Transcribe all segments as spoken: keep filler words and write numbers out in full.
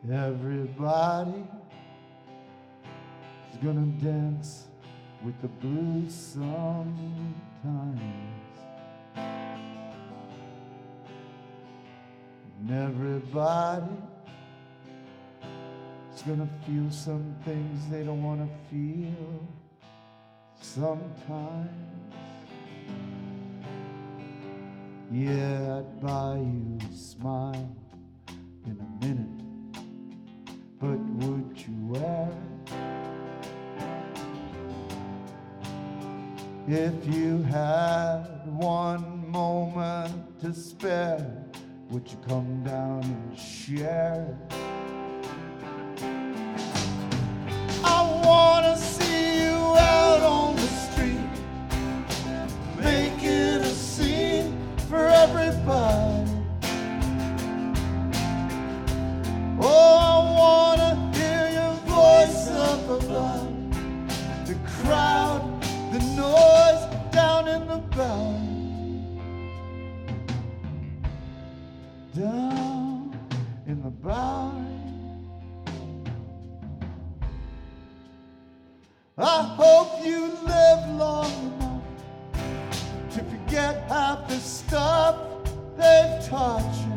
Everybody is gonna dance with the blues sometimes. And everybody is gonna feel some things they don't wanna feel sometimes. Yeah, I'd buy you a smile in a minute, but would you wear it? If you had one moment to spare, would you come down and share it? I wanna see you out on the street, making a scene for everybody. Oh, I wanna hear your voice up above the crowd, the noise down in the valley, down in the valley. I hope you live long enough to forget half the stuff they've taught you.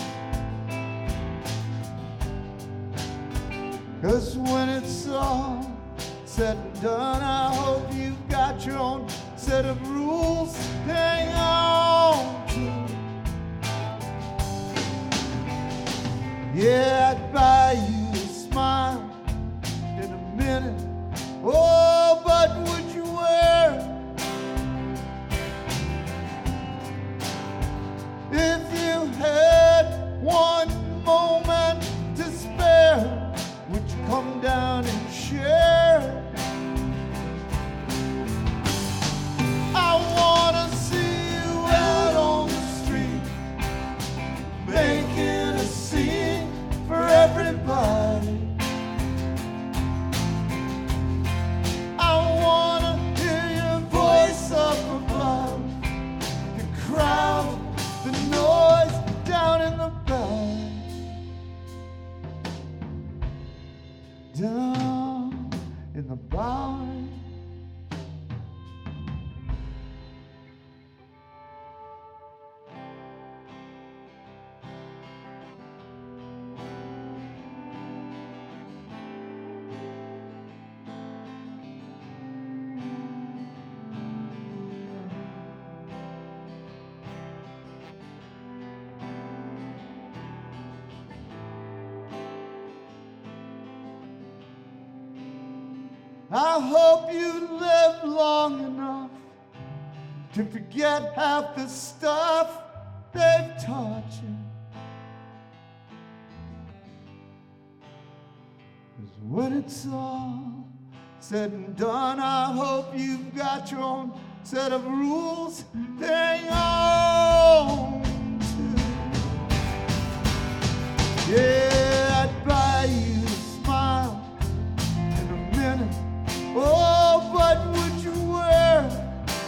'Cause when it's all said and done, I hope you've got your own set of rules to hang on to. Yeah, I'd buy you a smile in a minute. Oh, but would you wear it? If you had one moment to spare, would you come down and share it? I wanna see you out on the street, making a scene for everybody. I wanna hear your voice up above the crowd, the noise down in the valley, down in the valley. I hope you live long enough to forget half the stuff they've taught you. 'Cause when it's all said and done, I hope you've got your own set of rules to hang on to. Yeah, I'd buy you a smile in a minute. Oh, but would you wear it?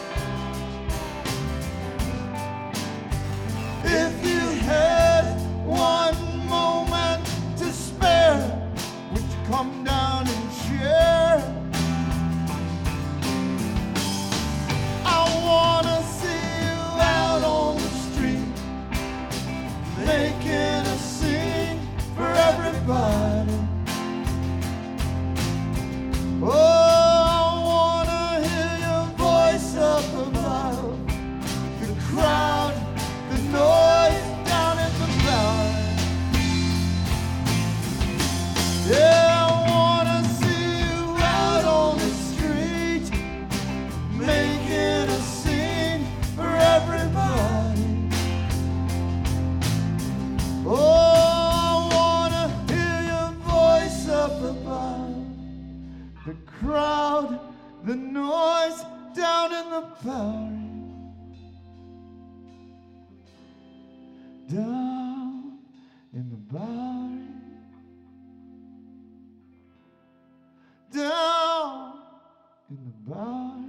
If you had one moment to spare, would you come down and share it? I wanna see you out on the street, making a scene for everybody. Oh, crowd, the noise down in the valley. Yeah, I wanna see you out on the street, making a scene for everybody. Oh, I wanna hear your voice up above the crowd, the noise down in the valley. Down in the valley, down in the valley.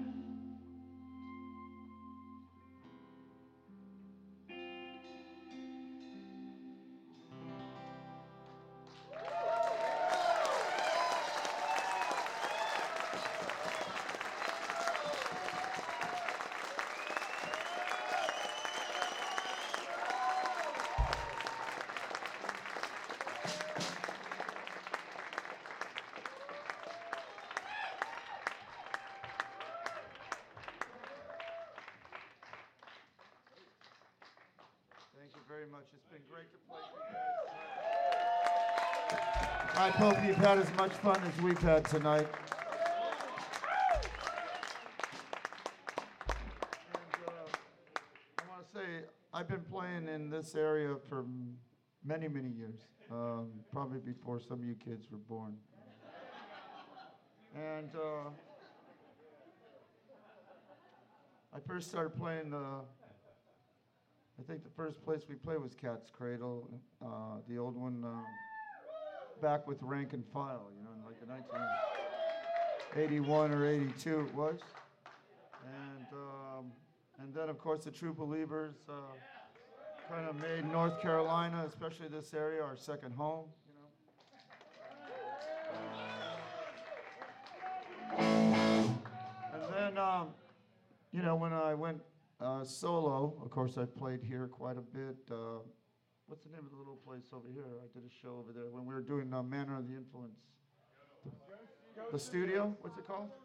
very much. It's been great to play for you guys. I hope you've had as much fun as we've had tonight. And uh, I want to say, I've been playing in this area for many, many years, um, probably before some of you kids were born. And uh, I first started playing, uh, I think the first place we played was Cat's Cradle, uh, the old one uh, back with Rank and File, you know, in like the nineteen eighty-one or eighty-two it was. And, um, and then, of course, the True Believers uh, kind of made North Carolina, especially this area, our second home, you know. And then, um, you know, when I went uh, solo, of course, I played here quite a bit. Uh, what's the name of the little place over here? I did a show over there when we were doing uh, Manor of the Influence. The studio? What's it called?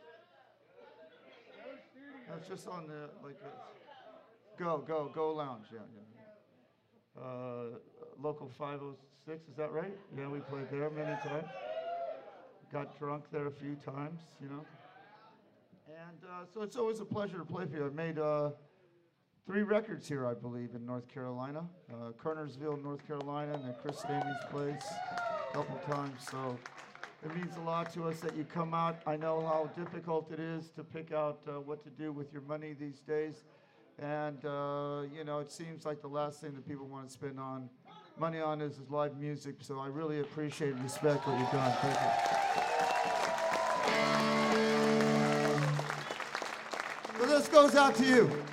That's just on the, like, uh, Go, Go, Go Lounge, yeah, yeah. Uh, local five oh six, is that right? Yeah, we played there many times. Got drunk there a few times, you know. And uh, so it's always a pleasure to play for you. I've made uh, three records here, I believe, in North Carolina. Uh, Kernersville, North Carolina, and then Chris Stamey's place a couple times. So it means a lot to us that you come out. I know how difficult it is to pick out uh, what to do with your money these days. And, uh, you know, it seems like the last thing that people want to spend on money on is, is live music. So I really appreciate and respect what you've done. Thank you. So this goes out to you.